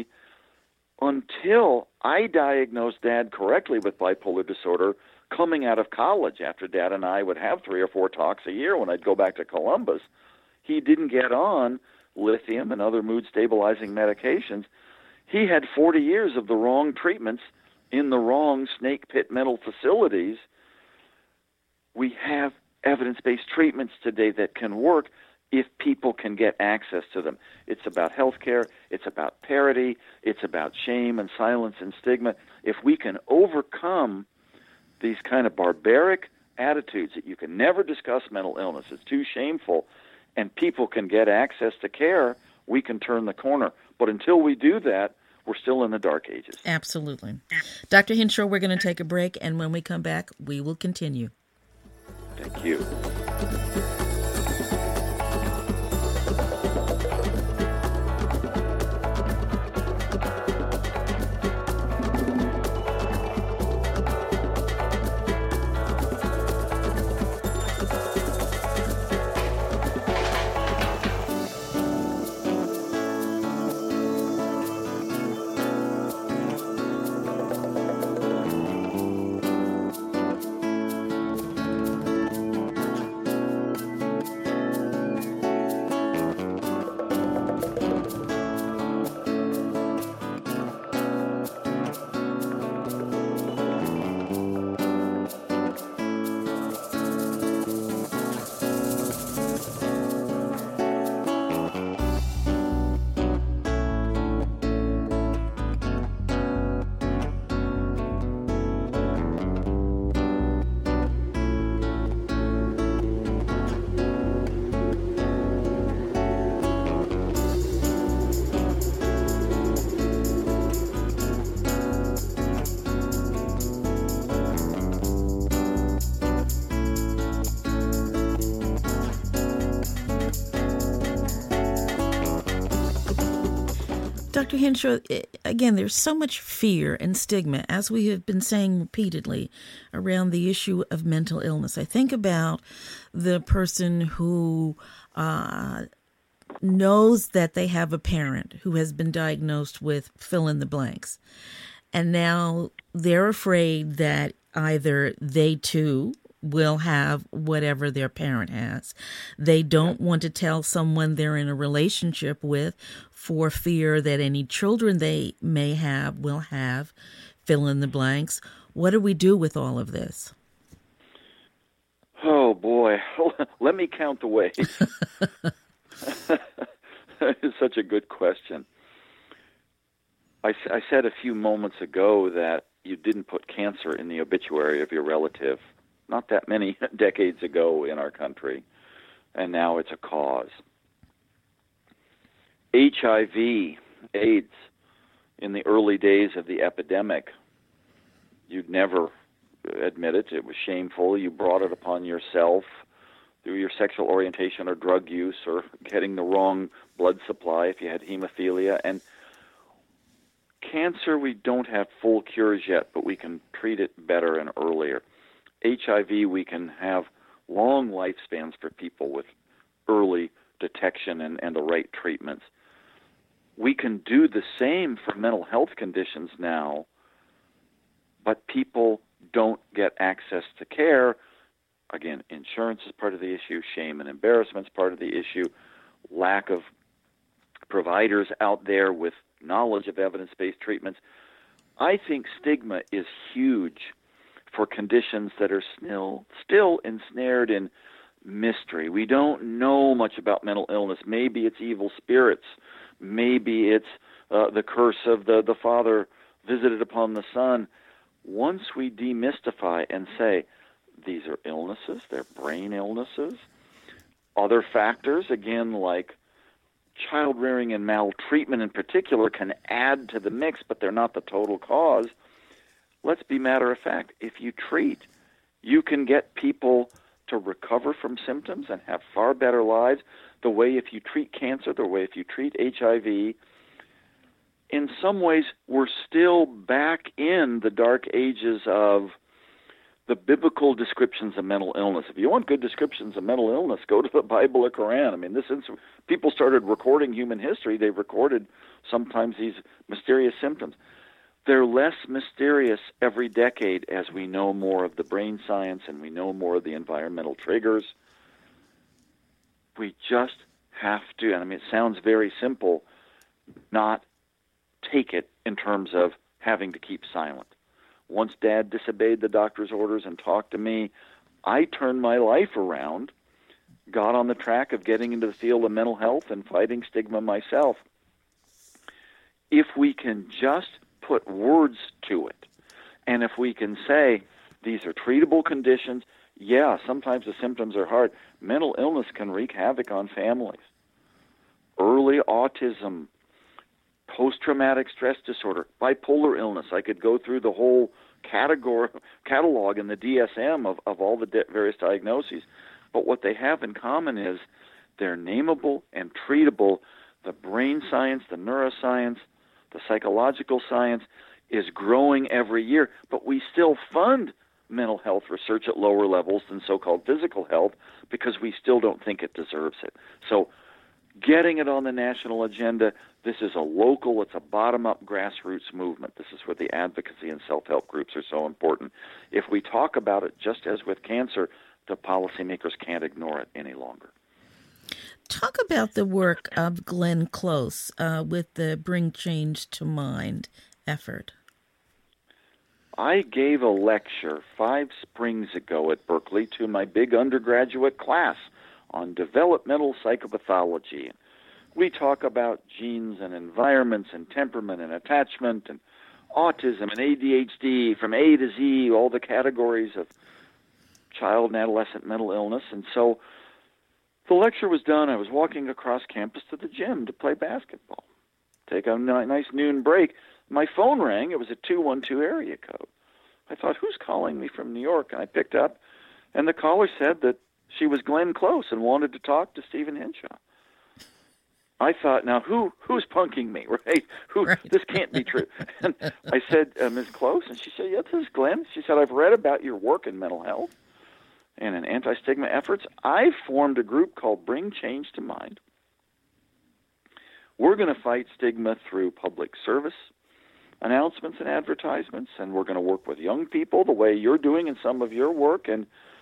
until I diagnosed Dad correctly with bipolar disorder coming out of college. After Dad and I would have three or four talks a year when I'd go back to Columbus, he didn't get on lithium and other mood-stabilizing medications. He had forty years of the wrong treatments in the wrong snake pit mental facilities. We have evidence-based treatments today that can work if people can get access to them. It's about healthcare, it's about parity, it's about shame and silence and stigma. If we can overcome these kind of barbaric attitudes that you can never discuss mental illness, it's too shameful, and people can get access to care, we can turn the corner. But until we do that, we're still in the dark ages. Absolutely. Doctor Hinshaw, we're going to take a break, and when we come back, we will continue. Thank you. Doctor Henshaw, again, there's so much fear and stigma, as we have been saying repeatedly, around the issue of mental illness. I think about the person who uh, knows that they have a parent who has been diagnosed with fill in the blanks. And now they're afraid that either they too will have whatever their parent has. They don't want to tell someone they're in a relationship with for fear that any children they may have will have fill in the blanks. What do we do with all of this? Oh, boy. Let me count the ways. It's such a good question. I, I said a few moments ago that you didn't put cancer in the obituary of your relative not that many decades ago in our country, and now it's a cause. H I V, AIDS, in the early days of the epidemic, you'd never admit it. It was shameful. You brought it upon yourself through your sexual orientation or drug use or getting the wrong blood supply if you had hemophilia. And cancer, we don't have full cures yet, but we can treat it better and earlier. H I V, we can have long lifespans for people with early detection and, and the right treatments. We can do the same for mental health conditions now, but people don't get access to care. Again, insurance is part of the issue, shame and embarrassment is part of the issue, lack of providers out there with knowledge of evidence-based treatments. I think stigma is huge for conditions that are still, still ensnared in mystery. We don't know much about mental illness. Maybe it's evil spirits. Maybe it's uh, the curse of the, the father visited upon the son. Once we demystify and say, these are illnesses, they're brain illnesses, other factors, again, like child rearing and maltreatment in particular, can add to the mix, but they're not the total cause. Let's be matter of fact. If you treat, you can get people to recover from symptoms and have far better lives. The way if you treat cancer, the way if you treat H I V, in some ways we're still back in the dark ages of the biblical descriptions of mental illness. If you want good descriptions of mental illness, go to the Bible or Quran. I mean, this is, people started recording human history. They recorded sometimes these mysterious symptoms. They're less mysterious every decade as we know more of the brain science and we know more of the environmental triggers. We just have to, and I mean, it sounds very simple, not take it in terms of having to keep silent. Once Dad disobeyed the doctor's orders and talked to me, I turned my life around, got on the track of getting into the field of mental health and fighting stigma myself. If we can just put words to it, and if we can say, these are treatable conditions, yeah, sometimes the symptoms are hard. Mental illness can wreak havoc on families. Early autism, post-traumatic stress disorder, bipolar illness. I could go through the whole category, catalog in the D S M of, of all the di- various diagnoses. But what they have in common is they're nameable and treatable. The brain science, the neuroscience, the psychological science is growing every year, but we still fund mental health research at lower levels than so-called physical health because we still don't think it deserves it. So getting it on the national agenda, this is a local, it's a bottom-up grassroots movement. This is where the advocacy and self-help groups are so important. If we talk about it just as with cancer, the policymakers can't ignore it any longer. Talk about the work of Glenn Close uh, with the Bring Change to Mind effort. I gave a lecture five springs ago at Berkeley to my big undergraduate class on developmental psychopathology. We talk about genes and environments and temperament and attachment and autism and A D H D from A to Z, all the categories of child and adolescent mental illness. And so the lecture was done. I was walking across campus to the gym to play basketball, take a nice noon break. My phone rang. It was a two one two area code. I thought, who's calling me from New York? And I picked up, and the caller said that she was Glenn Close and wanted to talk to Stephen Henshaw. I thought, now who who's punking me, right? Who Right. This can't be true. And I said, uh, Miz Close, and she said, yeah, this is Glenn. She said, I've read about your work in mental health and in anti-stigma efforts. I've formed a group called Bring Change to Mind. We're going to fight stigma through public service announcements and advertisements, and we're going to work with young people the way you're doing in some of your work. And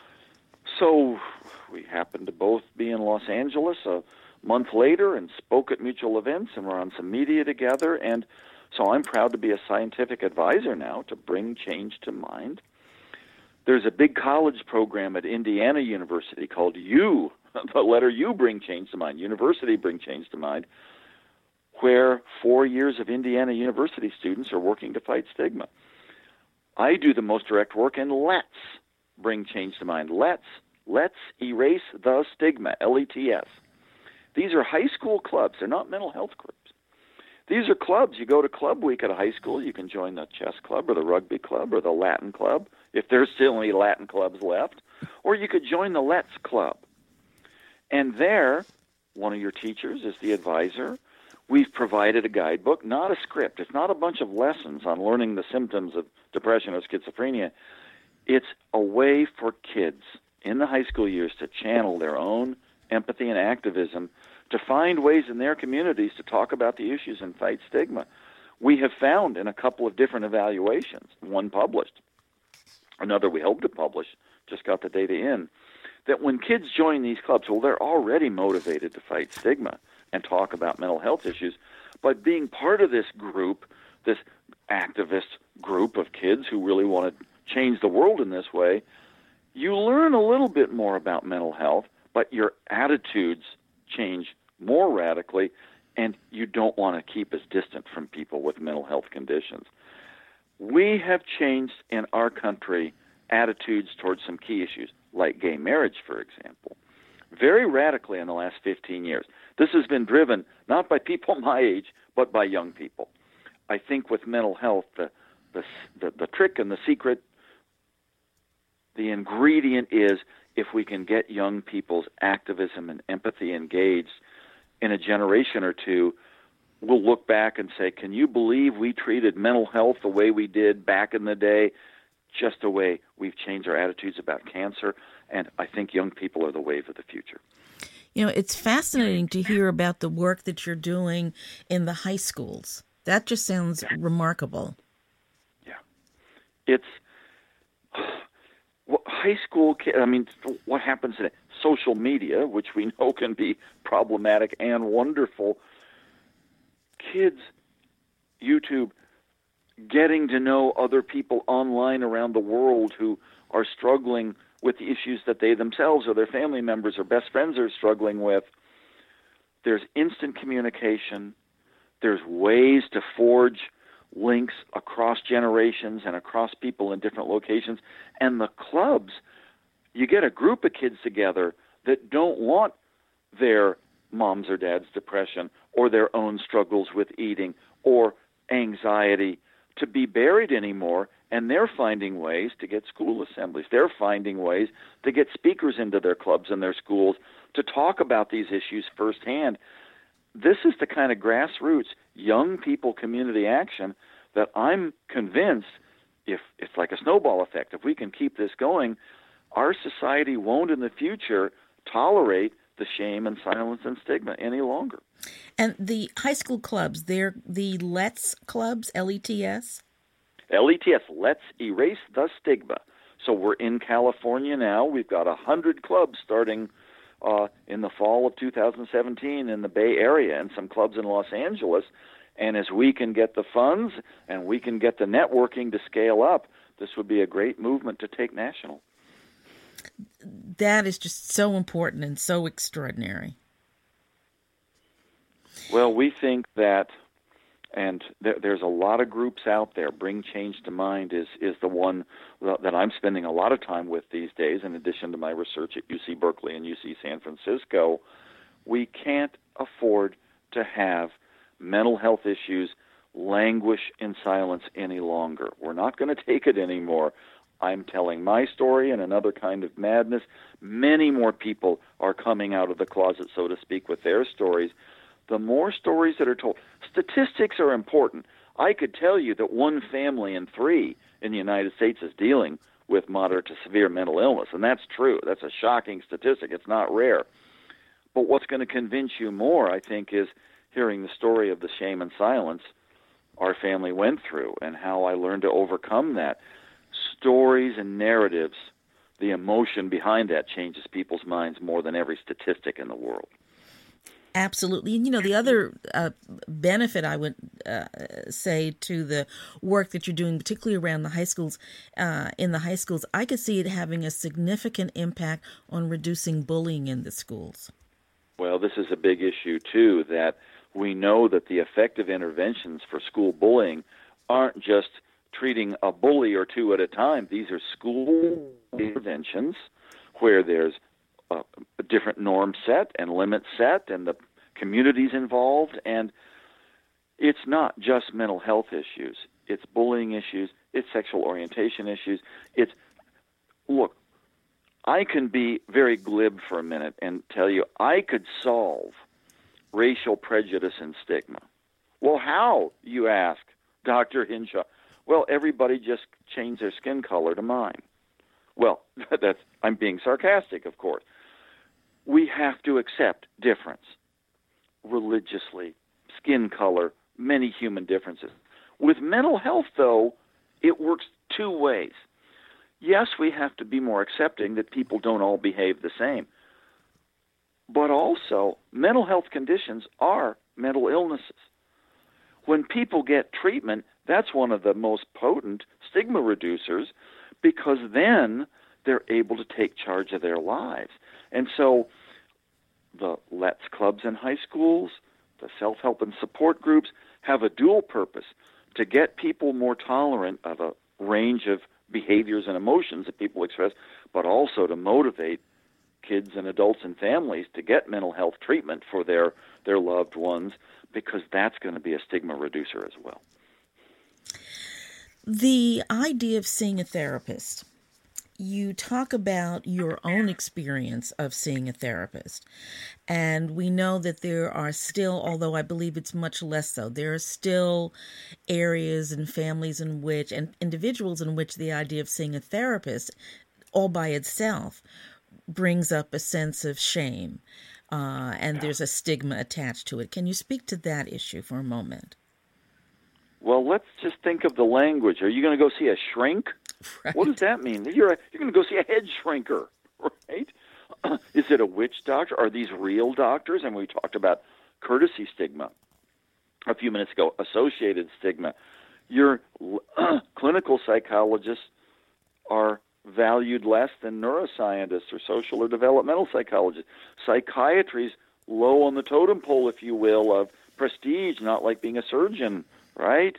so we happened to both be in Los Angeles a month later and spoke at mutual events, and we're on some media together. And so I'm proud to be a scientific advisor now to Bring Change to Mind. There's a big college program at Indiana University called U, the letter U, Bring Change to Mind, University Bring Change to Mind, where four years of Indiana University students are working to fight stigma. I do the most direct work in Let's Bring Change to Mind. Let's, Let's Erase the Stigma, L E T S. These are high school clubs. They're not mental health groups. These are clubs. You go to club week at a high school, you can join the chess club or the rugby club or the Latin club, if there's still any Latin clubs left, or you could join the Let's Club. And there, one of your teachers is the advisor. We've provided a guidebook, not a script. It's not a bunch of lessons on learning the symptoms of depression or schizophrenia. It's a way for kids in the high school years to channel their own empathy and activism, to find ways in their communities to talk about the issues and fight stigma. We have found in a couple of different evaluations, one published, another we hope to publish, just got the data in, that when kids join these clubs, well, they're already motivated to fight stigma and talk about mental health issues. But being part of this group, this activist group of kids who really want to change the world in this way, you learn a little bit more about mental health, but your attitudes change more radically, and you don't want to keep as distant from people with mental health conditions. We have changed in our country attitudes towards some key issues, like gay marriage, for example, very radically in the last fifteen years. This has been driven not by people my age, but by young people. I think with mental health, the the the, the trick and the secret, the ingredient is if we can get young people's activism and empathy engaged in a generation or two, we'll look back and say, can you believe we treated mental health the way we did back in the day, just the way we've changed our attitudes about cancer? And I think young people are the wave of the future. You know, it's fascinating to hear about the work that you're doing in the high schools. That just sounds yeah. remarkable. Yeah. It's well, high school kids, I mean, what happens today? Social media, which we know can be problematic and wonderful. Kids, YouTube, getting to know other people online around the world who are struggling with the issues that they themselves or their family members or best friends are struggling with. There's instant communication. There's ways to forge links across generations and across people in different locations. And the clubs, you get a group of kids together that don't want their mom's or dad's depression or their own struggles with eating or anxiety to be buried anymore, and they're finding ways to get school assemblies. They're finding ways to get speakers into their clubs and their schools to talk about these issues firsthand. This is the kind of grassroots, young people community action that I'm convinced, if it's like a snowball effect, if we can keep this going, our society won't in the future tolerate the shame and silence and stigma any longer. And the high school clubs, they're the Let's clubs, L E T S? L E T S, Let's Erase the Stigma. So we're in California now. We've got one hundred clubs starting uh, in the fall of two thousand seventeen in the Bay Area and some clubs in Los Angeles. And as we can get the funds and we can get the networking to scale up, this would be a great movement to take national. That is just so important and so extraordinary. Well, we think that, and there, there's a lot of groups out there. Bring Change to Mind is, is the one that I'm spending a lot of time with these days, in addition to my research at U C Berkeley and U C San Francisco. We can't afford to have mental health issues languish in silence any longer. We're not going to take it anymore. I'm telling my story in another kind of madness. Many more people are coming out of the closet, so to speak, with their stories. the more stories that are told. Statistics are important. I could tell you that one family in three in the United States is dealing with moderate to severe mental illness, and that's true. That's a shocking statistic. It's not rare. But what's going to convince you more, I think, is hearing the story of the shame and silence our family went through and how I learned to overcome that. Stories and narratives, the emotion behind that changes people's minds more than every statistic in the world. Absolutely. And, you know, the other uh, benefit I would uh, say to the work that you're doing, particularly around the high schools, uh, in the high schools, I could see it having a significant impact on reducing bullying in the schools. Well, this is a big issue, too, that we know that the effective interventions for school bullying aren't just treating a bully or two at a time. These are school interventions where there's a different norm set and limit set and the communities involved. And it's not just mental health issues. It's bullying issues. It's sexual orientation issues. It's, look, I can be very glib for a minute and tell you I could solve racial prejudice and stigma. Well, how, you ask, Doctor Hinshaw? Well, everybody just changed their skin color to mine. Well, that's I'm being sarcastic, of course. We have to accept difference religiously, skin color, many human differences. With mental health, though, it works two ways. Yes, we have to be more accepting that people don't all behave the same. But also, mental health conditions are mental illnesses. When people get treatment, that's one of the most potent stigma reducers because then they're able to take charge of their lives. And so the Let's Clubs in high schools, the self-help and support groups have a dual purpose to get people more tolerant of a range of behaviors and emotions that people express, but also to motivate kids and adults and families to get mental health treatment for their, their loved ones, because that's going to be a stigma reducer as well. The idea of seeing a therapist, you talk about your own experience of seeing a therapist. And we know that there are still, although I believe it's much less so, there are still areas and families in which, and individuals in which the idea of seeing a therapist all by itself brings up a sense of shame. Uh, and there's a stigma attached to it. Can you speak to that issue for a moment? Well, let's just think of the language. Are you going to go see a shrink? Right. What does that mean? You're a, you're going to go see a head shrinker, right? Is it a witch doctor? Are these real doctors? And we talked about courtesy stigma a few minutes ago, associated stigma. Your uh, clinical psychologists are valued less than neuroscientists or social or developmental psychologists. Psychiatry's low on the totem pole, if you will, of prestige, not like being a surgeon, right?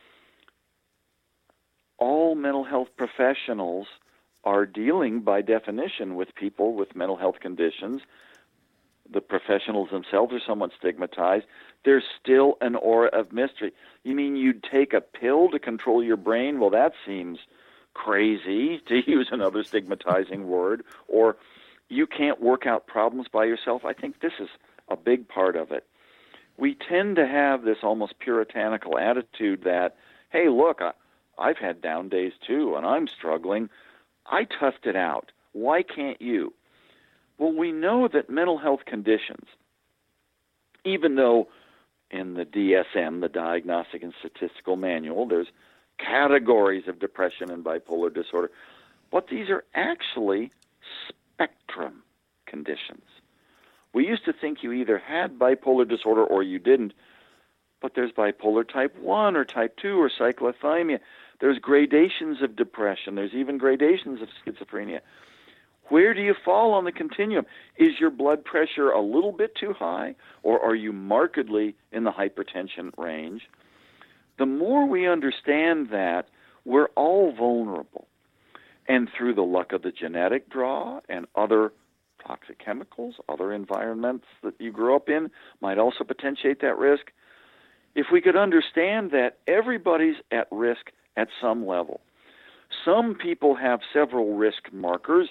All mental health professionals are dealing, by definition, with people with mental health conditions. The professionals themselves are somewhat stigmatized. There's still an aura of mystery. You mean you'd take a pill to control your brain? Well, that seems crazy, to use another stigmatizing word. Or you can't work out problems by yourself. I think this is a big part of it. We tend to have this almost puritanical attitude that, hey, look, I, I've had down days too, and I'm struggling. I toughed it out. Why can't you? Well, we know that mental health conditions, even though in the D S M, the Diagnostic and Statistical Manual, there's categories of depression and bipolar disorder, but these are actually spectrum conditions. We used to think you either had bipolar disorder or you didn't, but there's bipolar type one or type two or cyclothymia. There's gradations of depression. There's even gradations of schizophrenia. Where do you fall on the continuum? Is your blood pressure a little bit too high, or are you markedly in the hypertension range? The more we understand that, we're all vulnerable. And through the luck of the genetic draw and other toxic chemicals, other environments that you grew up in might also potentiate that risk. If we could understand that everybody's at risk at some level. Some people have several risk markers,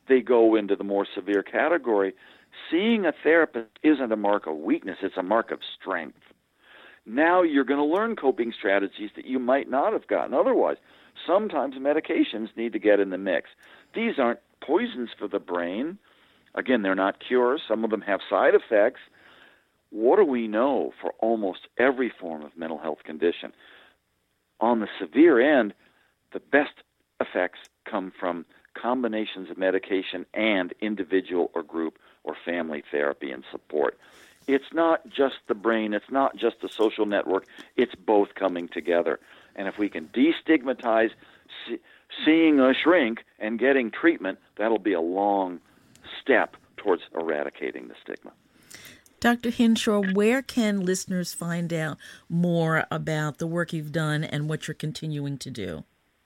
they go into the more severe category, seeing a therapist isn't a mark of weakness, it's a mark of strength. Now you're going to learn coping strategies that you might not have gotten otherwise. Sometimes medications need to get in the mix. These aren't poisons for the brain. Again, they're not cures. Some of them have side effects. What do we know for almost every form of mental health condition? On the severe end, the best effects come from combinations of medication and individual or group or family therapy and support. It's not just the brain, it's not just the social network, it's both coming together. And if we can destigmatize see, seeing a shrink and getting treatment, that'll be a long step towards eradicating the stigma. Doctor Hinshaw, where can listeners find out more about the work you've done and what you're continuing to do?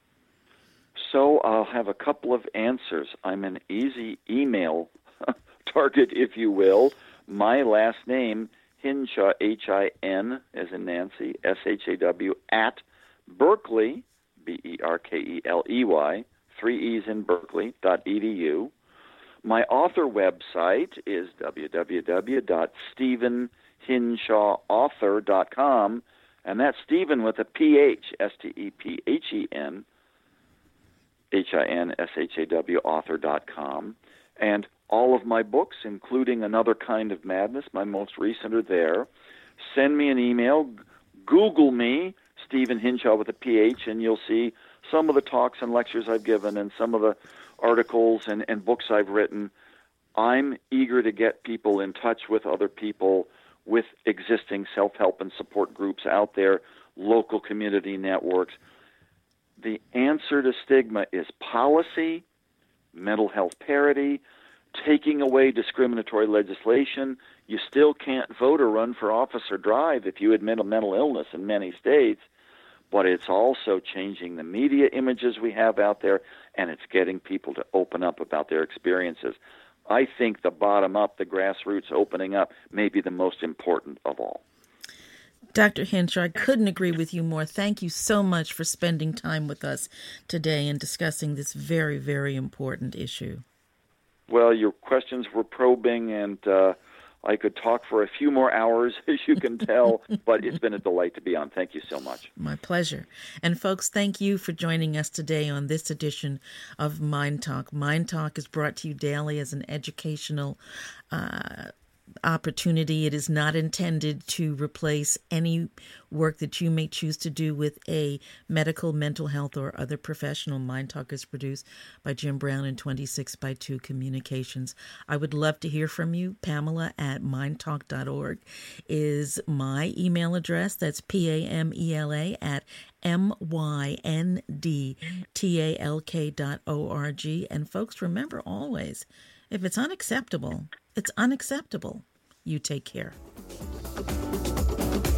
So I'll have a couple of answers. I'm an easy email target, if you will. My last name, Hinshaw, H I N, as in Nancy, S H A W, at Berkeley, B E R K E L E Y, three E's in Berkeley, dot E D U. My author website is w w w dot stephen hinshaw author dot com, and that's Stephen with a P H, S T E P H E N, H I N S H A W, author dot com. And all of my books, including Another Kind of Madness, my most recent, are there. Send me an email. Google me, Stephen Hinshaw with a P H, and you'll see some of the talks and lectures I've given and some of the articles and, and books I've written. I'm eager to get people in touch with other people, with existing self-help and support groups out there, local community networks. The answer to stigma is policy, mental health parity, taking away discriminatory legislation. You still can't vote or run for office or drive if you admit a mental illness in many states, but it's also changing the media images we have out there, and it's getting people to open up about their experiences. I think the bottom up, the grassroots opening up, may be the most important of all. Doctor Hinshaw, I couldn't agree with you more. Thank you so much for spending time with us today and discussing this very, very important issue. Well, your questions were probing, and uh, I could talk for a few more hours, as you can tell, but it's been a delight to be on. Thank you so much. My pleasure. And folks, thank you for joining us today on this edition of Mind Talk. Mind Talk is brought to you daily as an educational uh opportunity. It is not intended to replace any work that you may choose to do with a medical, mental health, or other professional. Mind Talk is produced by Jim Brown and twenty-six by two Communications. I would love to hear from you. Pamela at mind talk dot org is my email address. That's P A M E L A at M Y N D T A L K dot O R G. And folks, remember always, if it's unacceptable, it's unacceptable. You take care.